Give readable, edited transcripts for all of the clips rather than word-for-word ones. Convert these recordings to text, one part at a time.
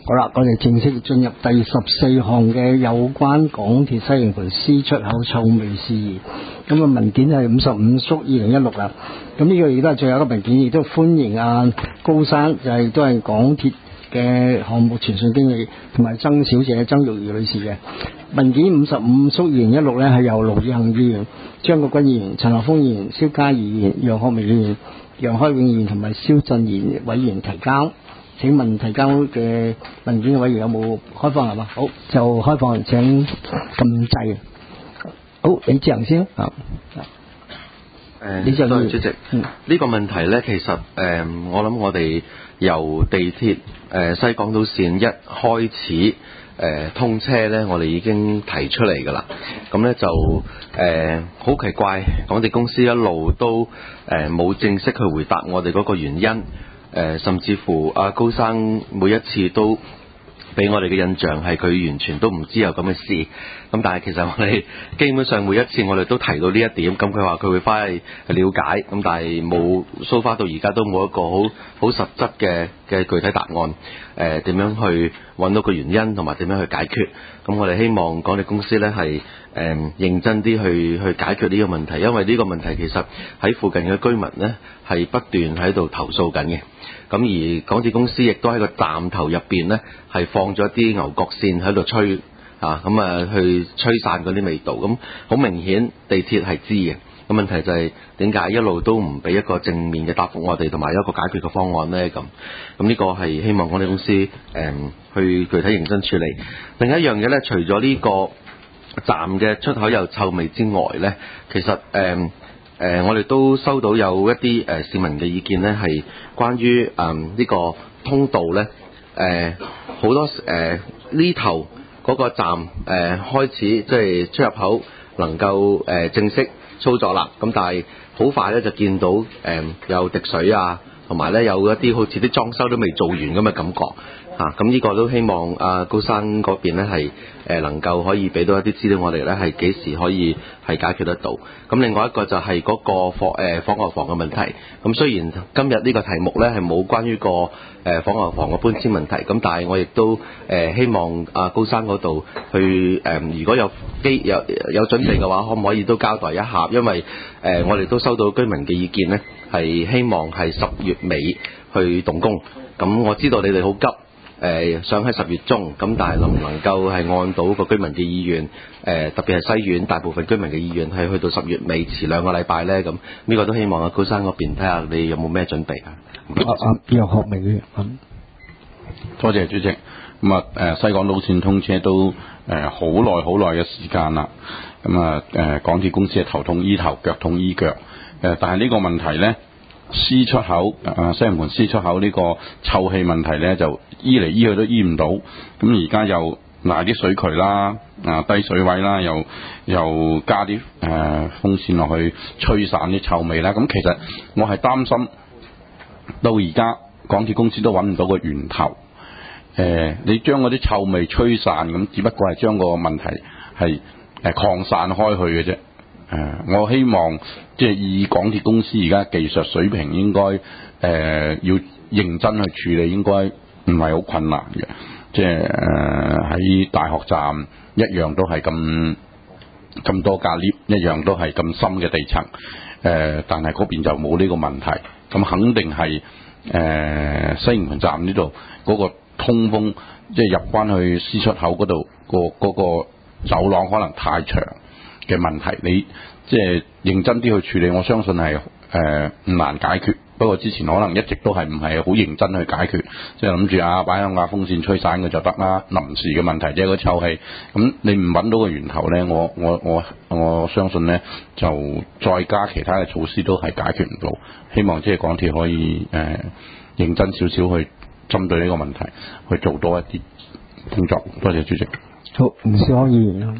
好啦，我哋正式進入第14項嘅有關港鐵西營盤 C 出口臭味事宜。咁啊，文件係55/2016啦。咁呢個亦都係最後一個文件，亦都歡迎高生，都係港鐵嘅項目傳訊經理，同埋曾小姐曾玉儀女士嘅文件55/2016咧，係由盧志恒議員、張國鈞議員、陳學鋒議員、蕭嘉怡議員、楊學明議員、楊開永議員同埋蕭振賢委員提交。請問提交嘅文件嘅委員有冇開放係嘛？好，就開放，請撳掣。好，李志恒先啊。 李志恒主席，呢個問題呢，其實我諗我哋由地鐵西港島線一開始通車呢，我哋已經提出嚟㗎啦。咁呢就好奇怪，港鐵公司一路都冇正式去回答我哋嗰個原因。甚至乎高生每一次都俾我哋嘅印象係佢完全都唔知有咁嘅事。咁但係其實我哋基本上每一次我哋都提到呢一點。咁佢話佢會翻去了解，咁但係冇so far到而家都冇一個好實質嘅具體答案。點樣去揾到個原因同埋點樣去解決？咁我哋希望港鐵公司呢係認真啲去解決呢個問題，因為呢個問題其實喺附近嘅居民呢係不斷喺度投訴緊嘅。咁而港鐵公司亦都喺個站頭入邊呢係放咗啲牛角扇喺度吹去吹散嗰啲味道。咁好明顯地鐵係知嘅。咁問題就係點解一路都唔俾一個正面嘅答覆我哋，同埋一個解決嘅方案呢？咁呢個係希望港鐵公司去具體認真處理。另一樣嘢呢，除咗呢個站嘅出口有臭味之外呢，其實我哋都收到有一啲市民嘅意見呢，係關於呢個通道呢，好多呢頭嗰個站開始即係出入口能夠正式操作啦。咁但係好快呢，就見到有滴水啊，同埋呢有一啲好似啲裝修都未做完咁嘅感覺。咁呢個都希望高生嗰邊呢係能夠可以俾到一啲資料我哋呢係幾時可以係解決得到。咁另外一個就係嗰個晃牛房嘅問題。咁雖然今日呢個題目呢係冇關於個晃牛房嘅搬遷問題，咁但係我亦都希望高生嗰度去如果有準備嘅話，可唔可以都交代一下？因為我哋都收到居民嘅意見呢，係希望係10月尾去動工。咁我知道你哋好急。想喺10月中，咁但係能唔能夠係按到個居民嘅意願，特別係西苑大部分居民嘅意願係去到10月尾遲2個禮拜呢？咁呢個都希望高生嗰邊睇下你有冇咩準備啊？ 楊學明嘅多謝主席。咁西港島線通車都好耐嘅時間啦。咁港鐵公司係頭痛醫頭，腳痛醫腳。但係呢個問題呢。C 出口西營盤 C 出口呢個臭氣問題呢，就醫嚟醫去都醫唔到。咁而家又賴啲水渠啦，低水位啦，又加啲風扇落去吹散啲臭味啦。咁其實我係擔心到而家港鐵公司都揾唔到個源頭。你將嗰啲臭味吹散，咁只不過係將個問題係擴散開去嘅啫。我希望即係以港鐵公司而家技術水平，應該要認真去處理，應該唔係好困難嘅。即係喺大學站一樣都係咁多架 lift， 一樣都係咁深嘅地層。但係嗰邊就冇呢個問題。咁肯定係西營盤站呢度嗰個通風，即係入翻去 C 出口嗰度嗰個走廊可能太長嘅問題，你即係認真啲去處理，我相信係唔難解決。不過之前可能一直都係唔係好認真去解決，即係諗住擺響架風扇吹散佢就得啦，臨時嘅問題啫，個臭氣。咁你唔揾到個源頭呢，我相信呢就再加其他嘅措施都係解決唔到。希望即係港鐵可以認真少少去針對呢個問題去做多一啲工作。多謝主席。 好，吳兆康議員。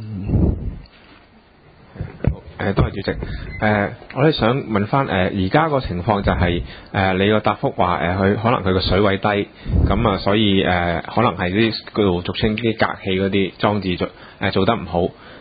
多謝主席。我哋想問翻而家個情況就係你個答覆話佢可能佢個水位低，咁所以可能係啲叫做俗稱啲隔氣嗰啲裝置做得唔好。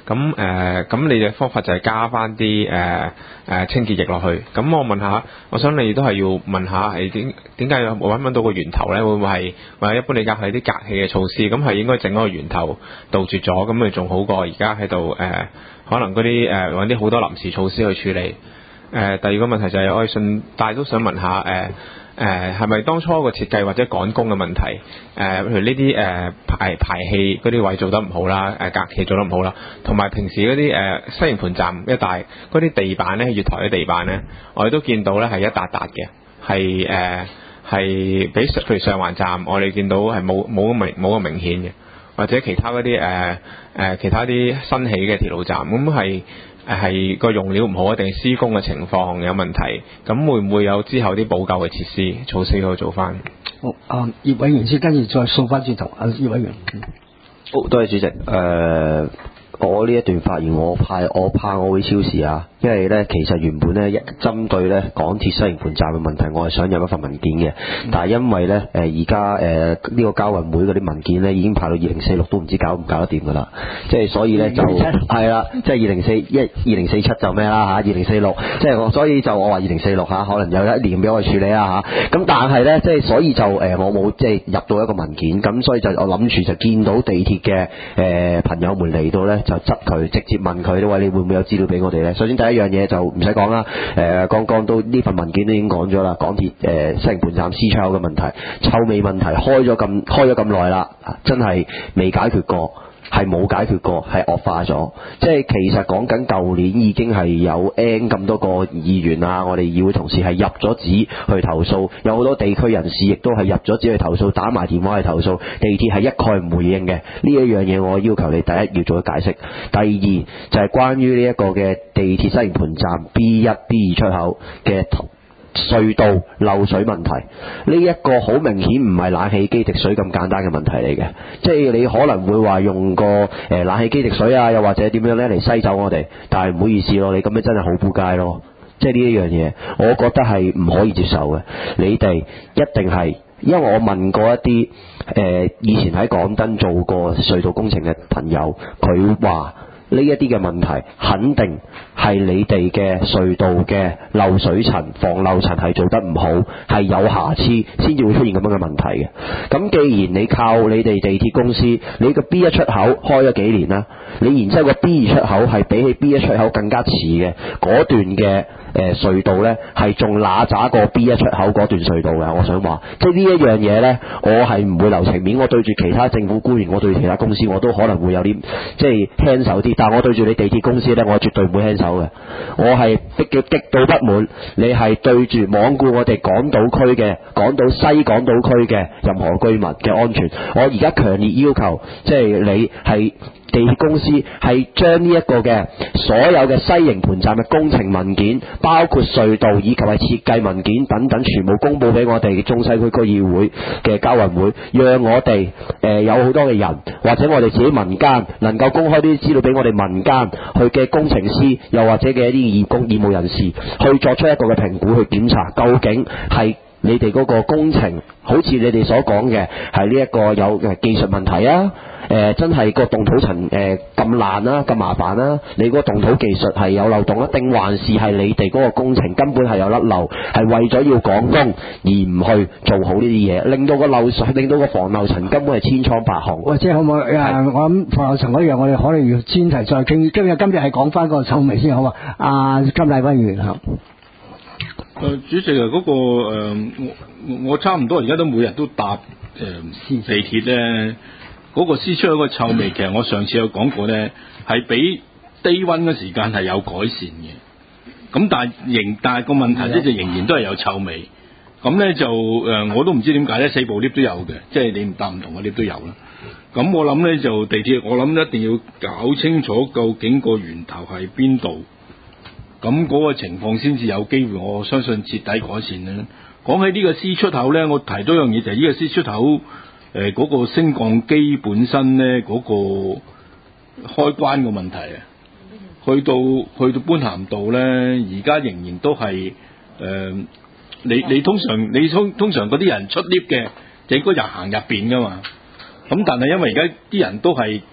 咁你嘅方法就係加翻啲清潔液落去。咁我想你都係要問下係點解有冇揾到個源頭咧？會唔會係或者一般理解係啲隔氣嘅措施？咁係應該整嗰個源頭杜絕咗，咁咪仲好過而家喺度可能嗰啲揾啲好多臨時措施去處理。第二個問題就係我哋順帶都想問下係咪當初個設計或者趕工嘅問題？譬如呢啲排氣嗰啲位做得唔好啦，隔氣做得唔好啦，同埋平時嗰啲西營盤站一帶嗰啲地板咧，月台嘅地板咧，我哋都見到咧係一笪笪嘅，係比譬如上環站我哋見到係冇咁明顯嘅，或者其他嗰啲其他啲新起嘅鐵路站咁係個用料唔好，定係施工嘅情況有問題？咁會唔會有之後啲補救嘅設施措施去做翻？ 好，葉委員先跟住再掃翻轉頭。葉委員， 好，多謝主席。我呢一段發言我怕我會超時啊，因為咧其實原本咧針對咧港鐵西營盤站嘅問題，我係想有一份文件嘅，但係因為咧而家呢個交運會嗰啲文件咧已經排到2046都唔知搞唔搞得掂噶啦，即係所以咧就係啦，即係2047就咩啦嚇，2046即係所以就我話2046嚇，可能有一年俾我哋處理啦嚇，咁但係咧即係所以就我冇即係入到一個文件，咁所以就我諗住就見到地鐵嘅朋友們嚟到咧。就執佢，直接問佢，喂，你會唔會有資料俾我哋呢？首先第一樣嘢就唔使講啦，剛剛都呢份文件都已經講咗啦，港鐵西營盤站 C 出口嘅問題、臭味問題開咗咁耐啦，真係未解決過。係冇解決過，係惡化咗。即係其實講緊舊年已經係有 N 咁多個議員啊，我哋議會同事係入咗紙去投訴，有好多地區人士亦都係入咗紙去投訴，打埋電話去投訴，地鐵係一概唔回應嘅。呢一樣嘢我要求你第一要做解釋，第二就係關於呢一個嘅地鐵西營盤站 B1、B2 出口嘅隧道漏水問題，呢一個好明顯唔係冷氣機滴水咁簡單嘅問題嚟嘅，即係你可能會話用個冷氣機滴水啊，又或者點樣呢嚟篩走我哋，但係唔好意思咯，你咁樣真係好撲街咯，即係呢一樣嘢，我覺得係唔可以接受嘅。你哋一定係，因為我問過一啲以前喺港燈做過隧道工程嘅朋友，佢話呢一啲嘅問題肯定係你哋嘅隧道嘅漏水層、防漏層係做得唔好，係有瑕疵先至會出現咁樣嘅問題嘅。咁既然你靠你哋地鐵公司，你個 B1 出口開咗幾年啦，你然之後個 B2 出口係比起 B1 出口更加遲嘅嗰段嘅隧道呢，係仲揦渣過 B1 出口嗰段隧道嘅。我想話，即係呢一樣嘢呢，我係唔會留情面。我對住其他政府官員，我對住其他公司，我都可能會有啲即係輕手啲。但係我對住你地鐵公司呢，我絕對唔會輕手嘅。我係極度不滿，你係對住罔顧我哋港島區嘅西港島區嘅任何居民嘅安全。我而家強烈要求，即係你係地鐵公司係將呢一個嘅所有嘅西營盤站嘅工程文件，包括隧道以及係設計文件等等，全部公佈俾我哋中西區區議會嘅交運會，讓我哋有好多嘅人或者我哋自己民間能夠公開啲資料俾我哋民間去嘅工程師，又或者嘅一啲義務人士去作出一個嘅評估，去檢查究竟係你哋嗰個工程，好似你哋所講嘅係呢一個有技術問題啊。真係個動土層咁爛啦，咁麻煩啦，你嗰個動土技術係有漏洞啊，定還是係你哋嗰個工程根本係有甩漏，係為咗要趕工而唔去做好呢啲嘢，令到個漏水，令到個防漏層根本係千瘡百孔。 喂，即係可唔可以？我諗防漏層嗰樣，我哋可能要專題再傾。今日係講翻個臭味先好啊。金禮委員嚇。 主席啊，嗰個我差唔多而家都每日都搭地鐵咧。嗰個私出嗰個臭味，其實我上次有講過呢，係比低溫嘅時間係有改善嘅。咁但係個問題呢，就仍然都係有臭味。咁呢就我都唔知點解呢，4部 lift 都有嘅，即係你唔搭唔同嘅 lift 都有啦。咁我諗呢，就地鐵，我諗一定要搞清楚究竟個源頭係邊度，咁嗰個情況先至有機會，我相信徹底改善啦。講起呢個 C 出口呢，我提多樣嘢就係呢個 C 出口。嗰個升降機本身咧，嗰個開關個問題啊，去到般咸道咧，而家仍然都係你通常嗰啲人出 lift 嘅，就應該入行入邊噶嘛。咁但係因為而家啲人都係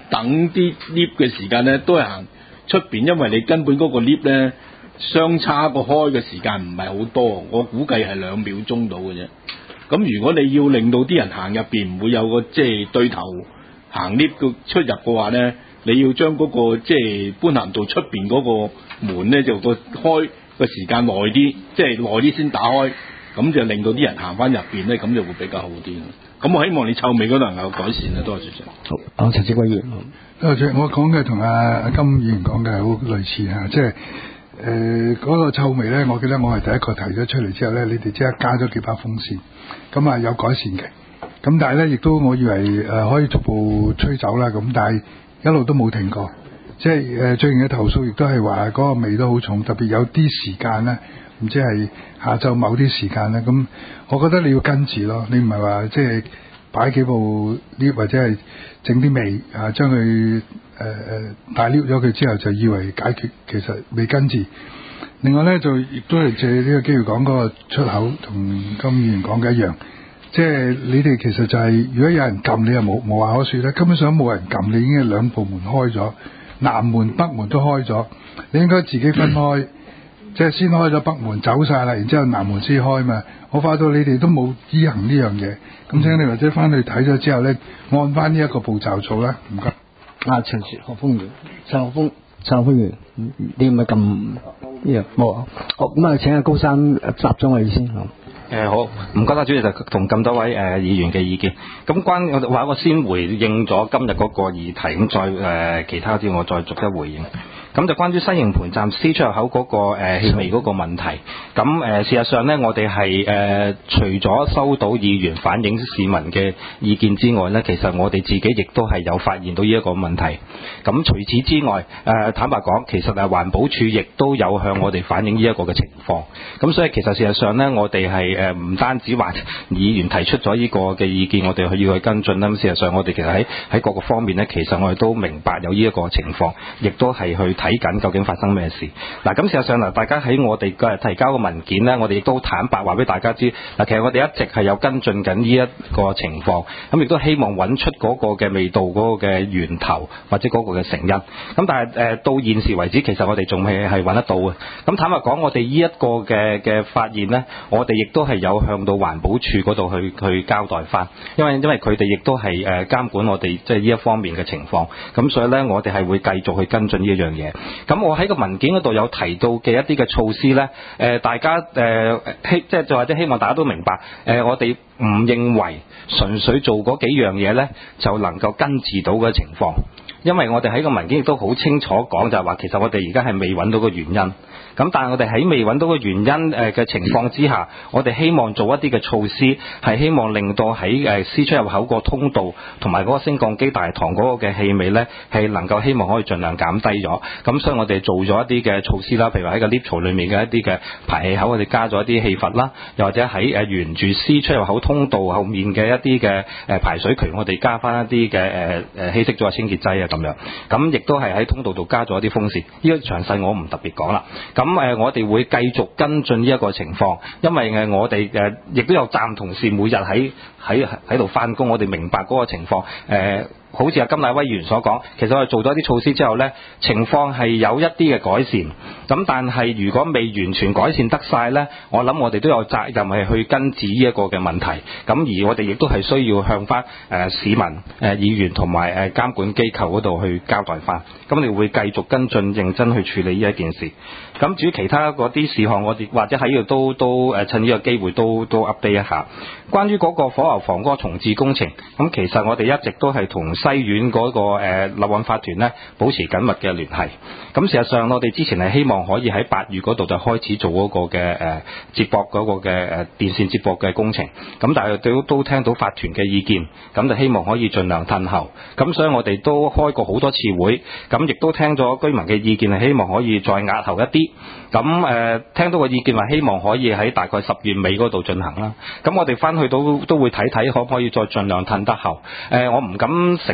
等啲 lift 嘅時間咧，都係行出邊，因為你根本嗰個 lift 咧相差個開嘅時間唔係好多，我估計係2秒鐘到嘅啫。咁如果你要令到啲人行入邊唔會有個即係對頭行 lift 嘅出入嘅話咧，你要將嗰個即係般咸道出邊嗰個門咧就個開個時間耐啲，即係耐啲先打開，咁就令到啲人行翻入邊咧，咁就會比較好啲。咁我希望你臭味嗰度能夠改善啊！多謝主席。 好，陳志偉議員。 多謝，我講嘅同阿金議員講嘅好類似嚇，即係嗰個臭味咧，我記得我係第一個提咗出嚟之後咧，你哋即刻加咗幾把風扇，咁啊有改善嘅。咁但係咧，亦都我以為可以逐步吹走啦，咁但係一路都冇停過。即係最近嘅投訴亦都係話嗰個味都好重，特別有啲時間咧，唔知係下晝某啲時間咧，咁我覺得你要根治咯，你唔係話即係擺幾部 lift 或者係整啲味啊，將佢大 lift 咗佢之後就以為解決，其實未根治。另外咧就亦都係借呢個機會講嗰個出口，同金議員講嘅一樣，即係你哋其實就係如果有人撳你又冇話可説咧，根本上冇人撳你，已經係兩部門開咗。南門北門都開咗，你應該自己分開，即係先開咗北門走晒啦，然之後南門先開嘛。我發到你哋都冇依行呢樣嘢，咁請你或者翻去睇咗之後咧，按翻呢一個步驟做啦。唔該。 陳學鋒議員，陳學鋒議員，你唔係咁呢樣冇啊？好，咁啊請阿高生集中我哋先嚇。 好，唔該啦，主席就同咁多位議員嘅意見。咁我先回應咗今日嗰個議題，咁再其他啲我再逐一回應。咁就關於西營盤站 C 出入口嗰個氣味嗰個問題。咁事實上呢，我哋係除咗收到議員反映市民嘅意見之外呢，其實我哋自己亦都係有發現到呢一個問題。咁除此之外，坦白講，其實環保署亦都有向我哋反映呢一個嘅情況。咁所以其實事實上呢，我哋係唔單止話議員提出咗呢個嘅意見，我哋要去跟進啦。咁事實上我哋其實喺各個方面呢，其實我哋都明白有呢一個情況，亦都係去睇緊究竟發生咩事。嗱，咁事實上大家喺我哋嘅提交嘅文件呢，我哋亦都坦白話俾大家知。其實我哋一直係有跟進緊呢一個情況，咁亦都希望揾出嗰個嘅味道嗰個嘅源頭或者嗰個嘅成因。咁但係到現時為止，其實我哋仲係揾得到嘅。咁坦白講，我哋呢一個嘅發現呢，我哋亦都係有向到環保署嗰度去交代翻，因為佢哋亦都係監管我哋即係呢一方面嘅情況。咁所以呢，我哋係會繼續去跟進呢一樣嘢。咁我喺個文件嗰度有提到嘅一啲嘅措施呢，大家即係或者希望大家都明白，我哋唔認為純粹做嗰幾樣嘢呢就能夠根治到嘅情況，因為我哋喺個文件亦都好清楚講，就係話其實我哋而家係未揾到個原因。咁但係我哋喺未揾到個原因嘅情況之下，我哋希望做一啲嘅措施，係希望令到喺C 出入口個通道同埋嗰個升降機大堂嗰個嘅氣味呢，係能夠希望可以盡量減低咗。咁所以我哋做咗一啲嘅措施啦，譬如話喺個 lift 槽裏面嘅一啲嘅排氣口，我哋加咗一啲氣閥啦，又或者喺沿住 C 出入口通道後面嘅一啲嘅排水渠，我哋加翻一啲嘅稀釋咗嘅清潔劑啊咁樣。咁亦都係喺通道度加咗一啲風扇。呢個詳細我唔特別講啦。咁我哋會繼續跟進呢一個情況，因為我哋亦都有站同事每日喺度翻工，我哋明白嗰個情況。好似阿金乃威議員所講，其實我哋做咗一啲措施之後呢，情況係有一啲嘅改善。咁但係如果未完全改善得晒呢，我諗我哋都有責任係去根治呢一個嘅問題。咁而我哋亦都係需要向翻市民、議員同埋監管機構嗰度去交代翻。咁我哋會繼續跟進，認真去處理呢一件事。咁至於其他嗰啲事項，我哋或者喺度都趁呢個機會都 update 一下。關於嗰個火牛房嗰個重置工程，咁其實我哋一直都係同西苑嗰個立案法團呢保持緊密嘅聯繫。咁事實上我哋之前係希望可以喺8月嗰度就開始做嗰個嘅接駁嗰個嘅電線接駁嘅工程。咁但係都聽到法團嘅意見，咁就希望可以盡量褪後。咁所以我哋都開過好多次會，咁亦都聽咗居民嘅意見，係希望可以再押後一啲。咁聽到個意見話希望可以喺大概10月尾嗰度進行啦。咁我哋翻去都會睇睇可唔可以再盡量褪得後。我唔敢承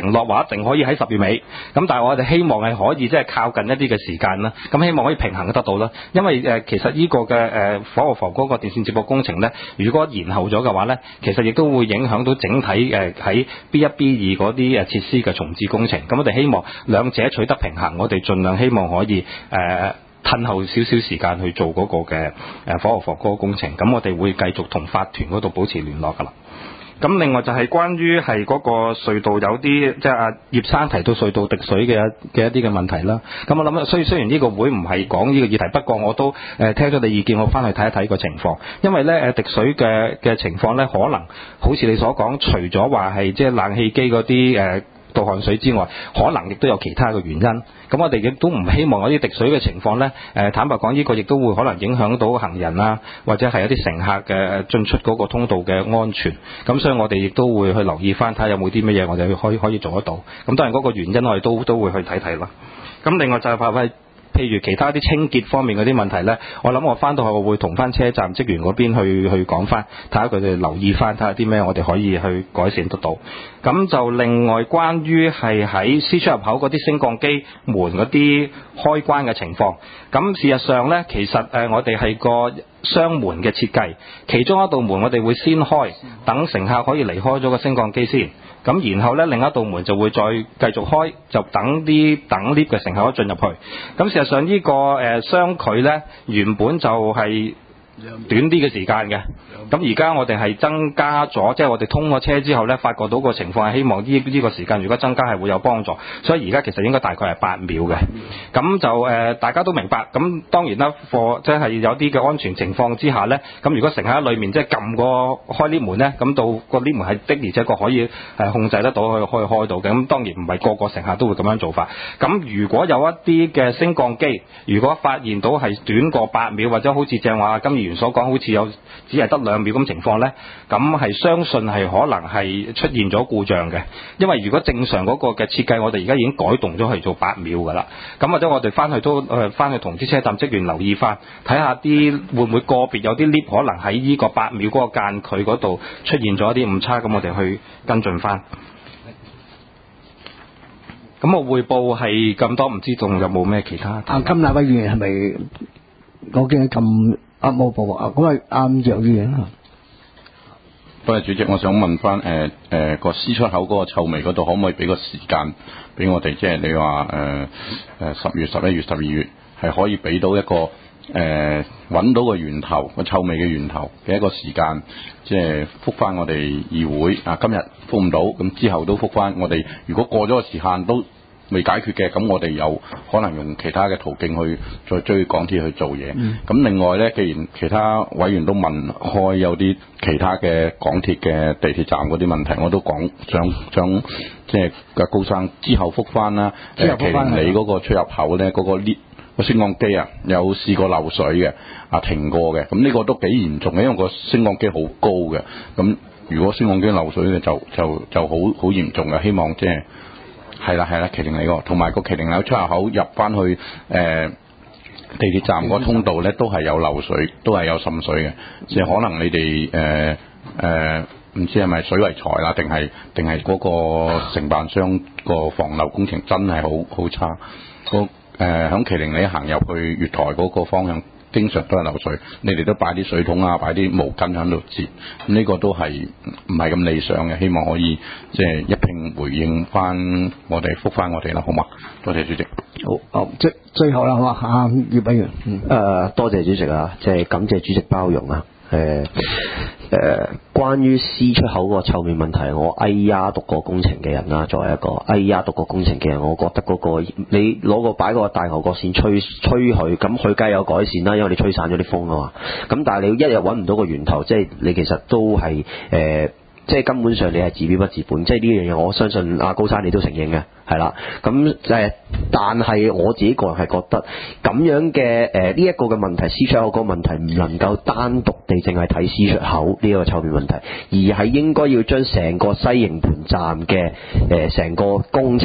承諾話一定可以喺10月尾，咁但係我哋希望係可以即係靠近一啲嘅時間啦，咁希望可以平衡得到啦。因為其實呢個嘅火鵝房嗰個電線接駁工程咧，如果延後咗嘅話咧，其實亦都會影響到整體喺 B1、B2 嗰啲設施嘅重置工程。咁我哋希望兩者取得平衡，我哋盡量希望可以褪後少少時間去做嗰個嘅火鵝房嗰個工程。咁我哋會繼續同法團嗰度保持聯絡㗎啦。咁另外就係關於係嗰個隧道有啲即係阿葉生提到隧道滴水嘅一啲嘅問題啦。咁我諗雖然呢個會唔係講呢個議題，不過我都聽咗你意見，我翻去睇一睇個情況。因為咧滴水嘅情況咧，可能好似你所講，除咗話係即係冷氣機嗰啲倒汗水之外，可能亦都有其他嘅原因。咁我哋亦都唔希望嗰啲滴水嘅情況呢，坦白講，呢個亦都會可能影響到行人啊，或者係一啲乘客嘅進出嗰個通道嘅安全。咁所以我哋亦都會去留意翻，睇下有冇啲乜嘢我哋可以做得到。咁當然嗰個原因我哋都會去睇睇啦。咁另外就係話譬如其他啲清潔方面嗰啲問題呢，我諗我翻到去我會同翻車站職員嗰邊去講翻，睇下佢哋留意翻，睇下啲咩我哋可以去改善得到。咁就另外關於係喺 C 出入口嗰啲升降機門嗰啲開關嘅情況，咁事實上呢，其實我哋係個雙門嘅設計，其中一道門我哋會先開，等乘客可以離開咗個升降機先。咁然後咧，另一道門就會再繼續開，就等 lift 嘅乘客可以進入去。咁事實上呢個雙距咧，原本就係短啲嘅時間嘅。咁而家我哋係增加咗，即係我哋通過車之後咧，發覺到個情況係希望呢個時間如果增加係會有幫助。所以而家其實應該大概係8秒嘅。咁就大家都明白。咁當然啦，即係有啲嘅安全情況之下咧，咁如果乘客喺裏面即係撳個開 lift 門咧，咁到個 lift 門係的而且確可以控制得到可以開到嘅。咁當然唔係個個乘客都會咁樣做法。咁如果有一啲嘅升降機，如果發現到係短過8秒，或者好似正話金議員所講，好似有只係得2秒咁情況呢，咁係相信係可能係出現咗故障嘅。因為如果正常嗰個嘅設計，我哋而家已經改動咗係做8秒㗎啦。咁或者我哋翻去同啲車站職員留意翻，睇下啲會唔會個別有啲 lift 可能喺呢個8秒嗰個間距嗰度出現咗一啲誤差，咁我哋去跟進翻。咁我匯報係咁多，唔知仲有冇咩其他？ 金立委議員係咪我見咁冇報啊？咁啊楊議員啊。 多謝主席，我想問翻個 C 出口嗰個臭味嗰度，可唔可以俾個時間俾我哋？即係你話10月、11月、12月係可以俾到一個揾到個源頭，個臭味嘅源頭嘅一個時間，即係覆翻我哋議會啊。今日覆唔到，咁之後都覆翻我哋。如果過咗個時限都未解決嘅，咁我哋有可能用其他嘅途徑去再追港鐵去做嘢。咁另外呢，既然其他委員都問開有啲其他嘅港鐵嘅地鐵站嗰啲問題，我都講想即係高生之後覆翻啦。麒麟里嗰個出入口呢，嗰個 lift 個升降機啊，有試過漏水嘅，停過嘅。咁呢個都幾嚴重嘅，因為個升降機好高嘅。咁如果升降機漏水嘅就好嚴重嘅。希望即係係啦，麒麟里同埋個麒麟里出入口入翻去地鐵站個通道咧，都係有漏水，都係有滲水嘅。即係可能你哋唔知係咪水為財啦，定係嗰個承辦商個防漏工程真係好差。響麒麟里行入去月台嗰個方向，經常都係漏水。你哋都擺啲水桶啊，擺啲毛巾喺度接，呢個都係唔係咁理想嘅。希望可以即係一併回應翻我哋，覆翻我哋啦，好嘛？多謝主席。 好，最後啦，好嘛？葉委員， 多謝主席啊，即係感謝主席包容啊。關於 C 出口個臭味問題，我讀過工程嘅人啦，作為一個讀過工程嘅人，我覺得嗰個你攞個擺個大牛角線吹佢，咁佢梗係有改善啦，因為你吹散咗啲風啊嘛。咁但係你一日揾唔到個源頭，即係你其實都係即係根本上你係治標不治本，即係呢樣嘢我相信阿高生你都承認嘅，係啦。咁但係我自己個人係覺得咁樣嘅呢一個嘅問題，C 出口嗰個問題唔能夠單獨地淨係睇 C 出口呢個臭味問題，而係應該要將成個西營盤站嘅成個工程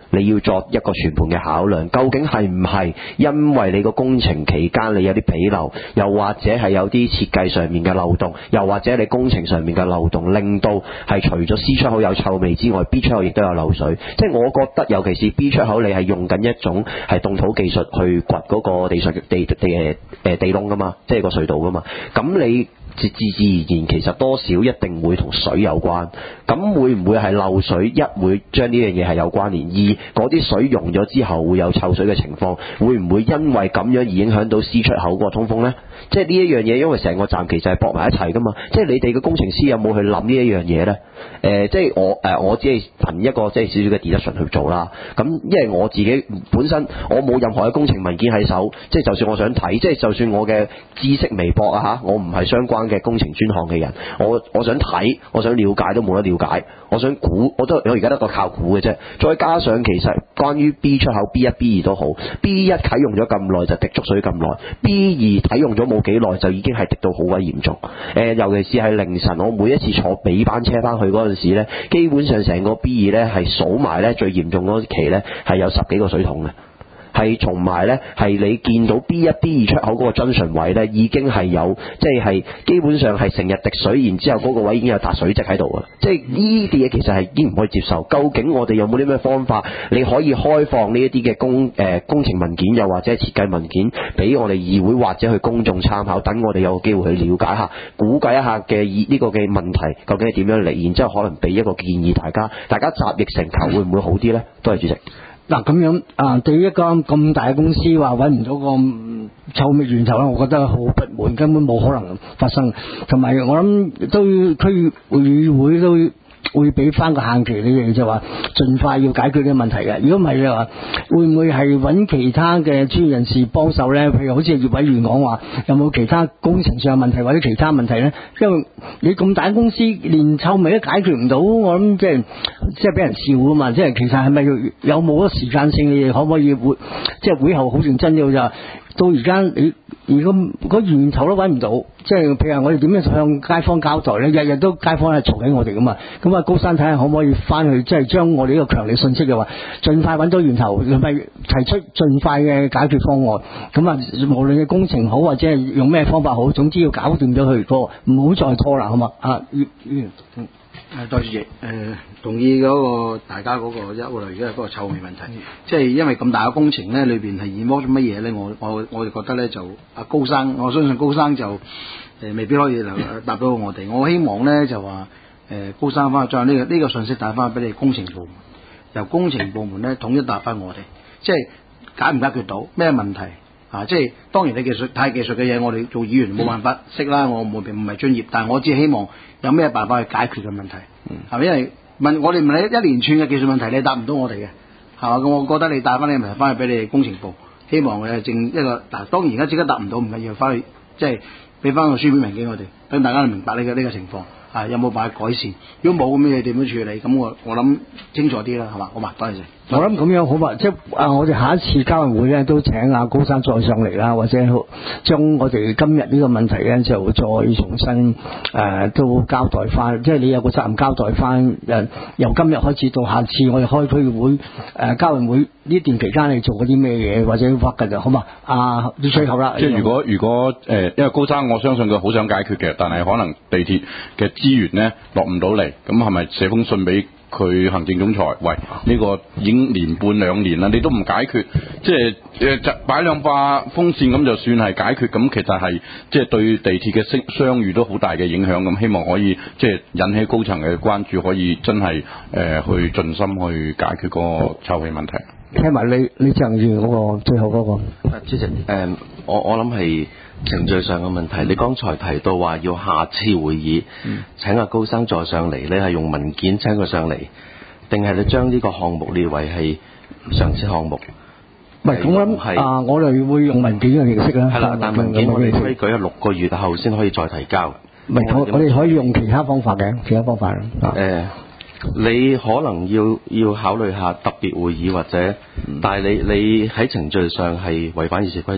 你要作一個全盤嘅考量，究竟係唔係因為你個工程期間你有啲紕漏，又或者係有啲設計上面嘅漏洞，又或者你工程上面嘅漏洞，令到係除咗 C 出口有臭味之外 ，B 出口亦都有漏水。即係我覺得，尤其是 B 出口，你係用緊一種係凍土技術去掘嗰個地窿噶嘛，即係個隧道噶嘛，咁你自然其實多少一定會同水有關，咁會唔會係漏水會將呢樣嘢係有關聯？二嗰啲水溶咗之後會有臭水嘅情況，會唔會因為咁樣而影響到 C 出口嗰個通風呢？即係呢一樣嘢，因為成個站其實係駁埋一齊噶嘛，即係你哋嘅工程師有冇去諗呢一樣嘢呢？即係我只係憑一個即係少少嘅 deduction 去做啦。咁因為我自己本身我冇任何嘅工程文件喺手，即係就算我想睇，即係就算我嘅知識微薄啊嚇，我唔係相關嘅工程專項嘅人，我想睇，我想了解都冇得了解，我想估，我而家得個靠估嘅啫。再加上其實關於 B 出口 B1 B2 都好 ，B1 啟用咗咁耐就滴足水咁耐 ，B2 啟用咗冇幾耐就已經係滴到好鬼嚴重。尤其是係凌晨，我每一次坐尾班車翻去嗰陣時咧，基本上成個 B2 咧係數埋咧最嚴重嗰期咧係有10幾個水桶嘅。係同埋呢，係你見到 B1、B2 出口嗰個junction位呢，已經係有，即係基本上係成日滴水，然之後嗰個位已經有笪水漬喺度啊！即係呢啲嘢其實係已經唔可以接受。究竟我哋有冇啲咩方法，你可以開放呢一啲嘅工程文件，又或者設計文件，俾我哋議會或者去公眾參考，等我哋有機會去了解下、估計一下嘅呢個嘅問題究竟係點樣嚟，然之後可能俾一個建議大家集腋成裘，會唔會好啲呢？多謝主席。 嗱咁樣對於一間咁大嘅公司話揾唔到個臭味源頭咧，我覺得好不滿，根本冇可能發生。同埋我諗都區議會都會俾翻個限期你哋，就話盡快要解決呢個問題嘅。如果唔係嘅話，會唔會係揾其他嘅專業人士幫手咧？譬如好似葉委員講話，有冇其他工程上嘅問題或者其他問題咧？因為你咁大公司連臭味都解決唔到，我諗即係俾人笑啊嘛！即係其實係咪有冇個時間性？你哋可唔可以即係會後好認真嘅就到而家你如果個源頭都揾唔到，即係譬如我哋點樣向街坊交代咧？日日都街坊係嘈緊我哋噶嘛，咁啊高山睇下可唔可以翻去，即係將我哋呢個強烈訊息嘅話，盡快揾到源頭，咪提出盡快嘅解決方案。咁啊，無論嘅工程好或者係用咩方法好，總之要搞掂咗佢個，唔好再拖啦，好嘛？ 多謝主席，同意嗰個大家嗰個一路而家嗰個臭味問題，即係因為咁大嘅工程咧，裏邊係染污咗乜嘢咧？我哋覺得咧就高生，我相信高生就未必可以答到我哋。我希望咧就話高生翻去將呢個信息帶翻俾你工程部門，由工程部門咧統一答翻我哋，即係解唔解決到咩問題啊？即係當然你太技術嘅嘢，我哋做議員冇辦法識啦，我唔係專業，但係我只係希望有咩辦法去解決嘅問題，係咪？因為我哋問你一連串嘅技術問題，你答唔到我哋嘅，係嘛？咁我覺得你帶翻啲問題翻去俾你哋工程部，希望正一個嗱，當然而家即刻答唔到唔緊要，翻去即係俾翻個書面文件我哋，等大家明白呢個情況。有冇辦法改善？如果冇咁嘅嘢點樣處理？咁我諗清楚啲啦，係嘛？好嘛，多謝晒。 我諗咁樣好嘛，即係我哋下一次交流會咧，都請阿高生再上嚟啦，或者將我哋今日呢個問題咧，就再重新都交代翻，即係你有個責任交代翻。由今日開始到下次我哋開區會交流會呢段期間你做嗰啲咩嘢，或者屈嘅就好嘛？要最後啦。 即係如果因為高生我相信佢好想解決嘅，但係可能地鐵嘅資源咧落唔到嚟，咁係咪寫封信俾佢行政總裁？喂，呢個已經年半2年啦，你都唔解決，即係擺兩把風扇咁就算係解決，咁其實係即係對地鐵嘅商譽都好大嘅影響。咁希望可以即係引起高層嘅關注，可以真係去盡心去解決個臭氣問題。 聽埋你鄭議員嗰個最後嗰個。 主席，我諗係程序上嘅問題。你剛才提到話要下次會議請阿高生再上嚟，你係用文件請佢上嚟，定係你將呢個項目列為係上次項目？ 唔係，咁諗我哋會用文件嘅形式啦。 係啦，但文件我哋規矩係6個月後先可以再提交。 唔係，我哋可以用其他方法嘅，其他方法你可能要考慮下特別會議或者，但係你喺程序上係違反議事規則。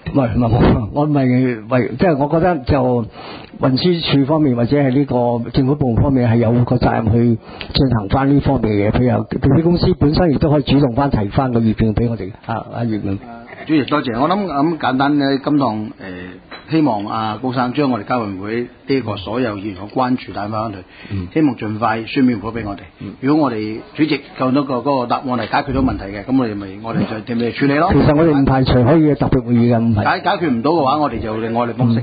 我唔係為，即係我覺得就運輸署方面或者係呢個政府部門方面係有個責任去進行翻呢方面嘅嘢，譬如地鐵公司本身亦都可以主動翻提翻個意見俾我哋。阿葉問， 主席多謝。我諗咁簡單咧，今趟希望高生將我哋交運會呢個所有議員嘅關注帶翻去，希望盡快書面回覆俾我哋。如果我哋主席夠到嗰個答案係解決到問題嘅，咁我哋就點嚟處理咯。 其實我哋唔排除可以特別會議嘅，唔係解決唔到嘅話，我哋就另外方式。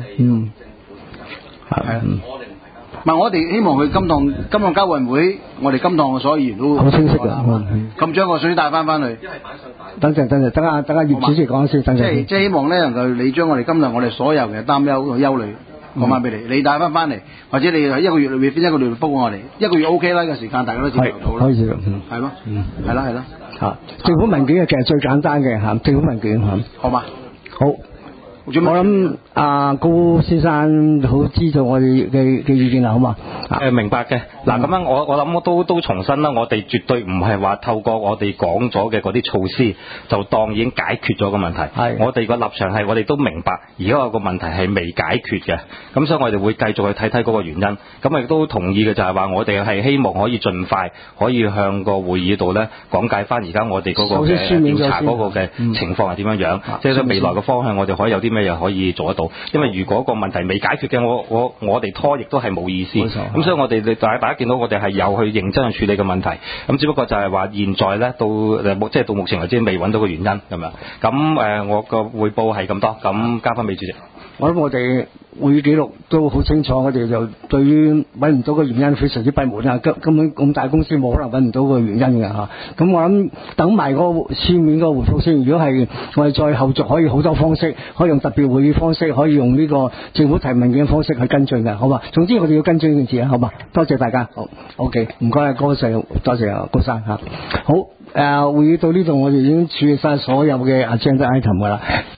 係唔係我哋希望佢今趟交運會，我哋今趟所有議員都好清晰嘅。 咁將個水帶翻去。 等下葉主席講先，等陣。 即係希望咧，能夠你將我哋所有嘅擔憂、憂慮講翻俾你，你帶翻嚟，或者你喺一個月裏邊邊一個月覆我哋，一個月 OK 啦，個時間大家都接受到啦。 可以係咯，係啦。 政府文件其實最簡單嘅政府文件好嘛？ 好。我諗高先生好知道我哋嘅意見啦，好嘛？ 明白嘅。嗱，咁樣我諗都重申啦，我哋絕對唔係話透過我哋講咗嘅嗰啲措施就當已經解決咗個問題。我哋個立場係我哋都明白而家有個問題係未解決嘅，咁所以我哋會繼續去睇嗰個原因。咁亦都同意嘅就係話我哋係希望可以盡快可以向個會議度咧講解翻而家我哋嗰個嘅調查嗰個嘅情況係點樣，即係未來嘅方向我哋可以有啲咩嘢可以做得到。因為如果個問題未解決嘅，我哋拖亦都係冇意思。咁所以我哋大家見到我哋係有去認真去處理個問題。咁只不過就係話現在咧到目前為止未揾到個原因咁樣。咁我個匯報係咁多，咁交翻俾主席。 我諗我哋會議記錄都好清楚，我哋就對於揾唔到個原因非常之閉門啊！根本咁大公司冇可能揾唔到個原因嘅嚇。咁我諗等埋個書面個回覆先。如果係我哋再後續可以好多方式，可以用特別會議方式，可以用呢個政府提問嘅方式去跟進嘅，好嘛？總之我哋要跟進呢件事啊，好嘛？多謝大家。好 OK， 唔該高生，多謝高生嚇。好會議到呢度，我哋已經處理晒所有嘅agenda item 㗎啦。